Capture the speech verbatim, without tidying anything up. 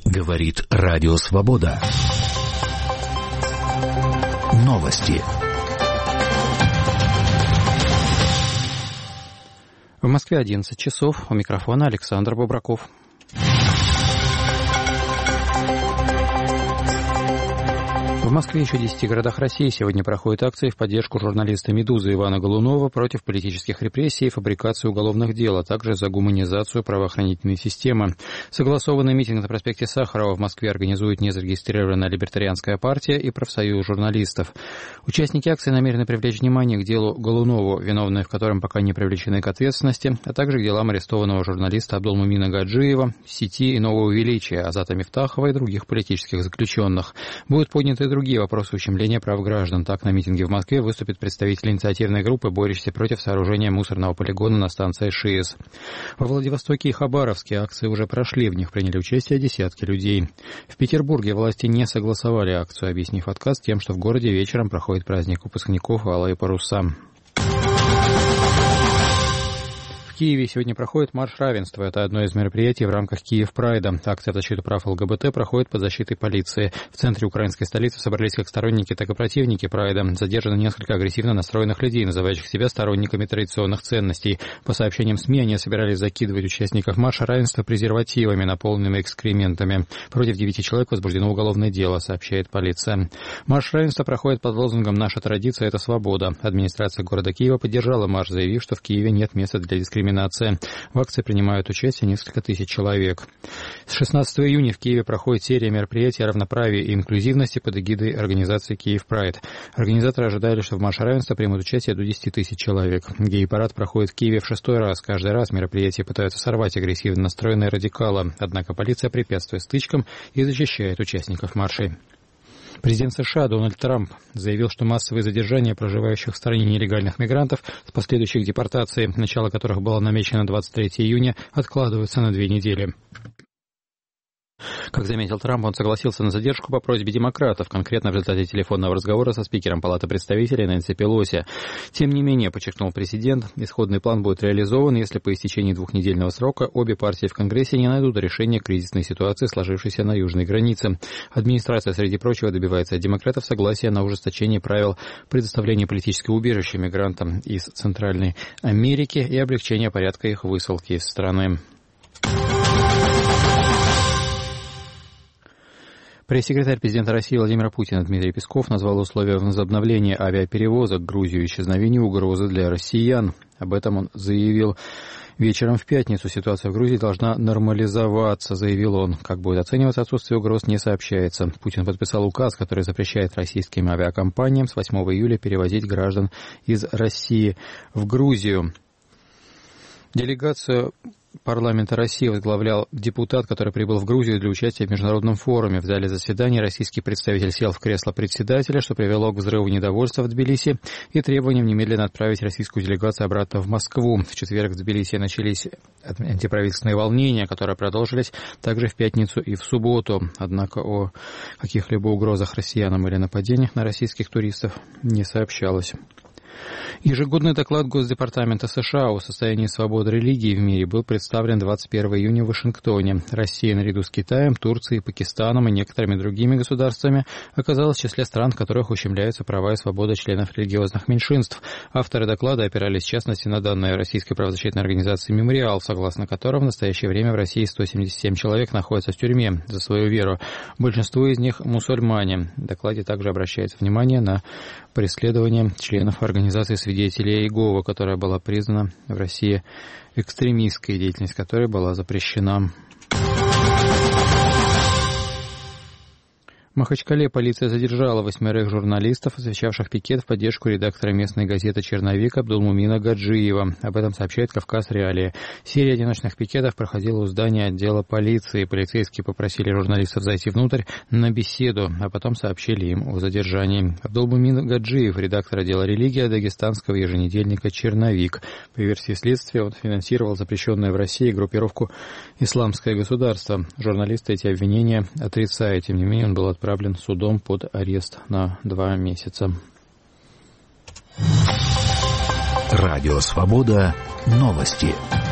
Говорит Радио Свобода. Новости. В Москве одиннадцать часов. У микрофона Александр Бобраков. В Москве и еще десяти городах России сегодня проходят акции в поддержку журналиста «Медузы» Ивана Голунова против политических репрессий и фабрикации уголовных дел, а также за гуманизацию правоохранительной системы. Согласованный митинг на проспекте Сахарова в Москве организует незарегистрированная либертарианская партия и профсоюз журналистов. Участники акции намерены привлечь внимание к делу Голунову, виновные в котором пока не привлечены к ответственности, а также к делам арестованного журналиста Абдулмумина Гаджиева, Сети и Нового Величия, Азата Мифтахова и других политических заключенных. Будут подняты и другие вопросы ущемления прав граждан. Так, на митинге в Москве выступит представитель инициативной группы, борющейся против сооружения мусорного полигона на станции ШИЭС. Во Владивостоке и Хабаровске акции уже прошли, в них приняли участие десятки людей. В Петербурге власти не согласовали акцию, объяснив отказ тем, что в городе вечером проходит праздник выпускников «Алые паруса». В Киеве сегодня проходит марш равенства. Это одно из мероприятий в рамках Киев-Прайда. Акция в защиту прав ЛГБТ проходит под защитой полиции. В центре украинской столицы собрались как сторонники, так и противники Прайда. Задержано несколько агрессивно настроенных людей, называющих себя сторонниками традиционных ценностей. По сообщениям СМИ, они собирались закидывать участников марша равенства презервативами, наполненными экскрементами. Против девяти человек возбуждено уголовное дело, сообщает полиция. Марш равенства проходит под лозунгом «Наша традиция – это свобода». Администрация города Киева поддержала марш, заявив, что в Киеве нет места для дискриминации. В акции принимают участие несколько тысяч человек. С шестнадцатого июня в Киеве проходит серия мероприятий о равноправии и инклюзивности под эгидой организации «Киев Прайд». Организаторы ожидали, что в марше равенства примут участие до десяти тысяч человек. Гей-парад проходит в Киеве в шестой раз. Каждый раз мероприятия пытаются сорвать агрессивно настроенные радикалы. Однако полиция препятствует стычкам и защищает участников маршей. Президент США Дональд Трамп заявил, что массовые задержания проживающих в стране нелегальных мигрантов с последующих депортацией, начало которых было намечено двадцать третьего июня, откладываются на две недели. Как заметил Трамп, он согласился на задержку по просьбе демократов, конкретно в результате телефонного разговора со спикером Палаты представителей Нэнси Пелоси. Тем не менее, подчеркнул президент, исходный план будет реализован, если по истечении двухнедельного срока обе партии в Конгрессе не найдут решения кризисной ситуации, сложившейся на южной границе. Администрация, среди прочего, добивается от демократов согласия на ужесточение правил предоставления политического убежища мигрантам из Центральной Америки и облегчения порядка их высылки из страны. Пресс-секретарь президента России Владимира Путина Дмитрий Песков назвал условия возобновления авиаперевозок в Грузию исчезновения угрозы для россиян. Об этом он заявил вечером в пятницу. Ситуация в Грузии должна нормализоваться, заявил он. Как будет оцениваться отсутствие угроз, не сообщается. Путин подписал указ, который запрещает российским авиакомпаниям с восьмого июля перевозить граждан из России в Грузию. Делегацию парламента России возглавлял депутат, который прибыл в Грузию для участия в международном форуме. В зале заседаний российский представитель сел в кресло председателя, что привело к взрыву недовольства в Тбилиси и требованиям немедленно отправить российскую делегацию обратно в Москву. В четверг в Тбилиси начались антиправительственные волнения, которые продолжились также в пятницу и в субботу. Однако о каких-либо угрозах россиянам или нападениях на российских туристов не сообщалось. Ежегодный доклад Госдепартамента США о состоянии свободы религии в мире был представлен двадцать первого июня в Вашингтоне. Россия наряду с Китаем, Турцией, Пакистаном и некоторыми другими государствами оказалась в числе стран, в которых ущемляются права и свобода членов религиозных меньшинств. Авторы доклада опирались в частности на данные российской правозащитной организации «Мемориал», согласно которым в настоящее время в России сто семьдесят семь человек находятся в тюрьме за свою веру. Большинство из них мусульмане. В докладе также обращается внимание на преследование членов организации «Свидетели Иеговы», которая была признана в России экстремистской, деятельность которой была запрещена. В Махачкале полиция задержала восьмерых журналистов, освещавших пикет в поддержку редактора местной газеты «Черновик» Абдулмумина Гаджиева. Об этом сообщает «Кавказ Реалии». Серия одиночных пикетов проходила у здания отдела полиции. Полицейские попросили журналистов зайти внутрь на беседу, а потом сообщили им о задержании. Абдулмумин Гаджиев, редактор отдела «Религия» дагестанского еженедельника «Черновик». По версии следствия, он финансировал запрещенную в России группировку «Исламское государство». Журналисты эти обвинения отрицают. Тем не менее, он был отправлен судом под арест на два месяца. Радио Свобода. Новости.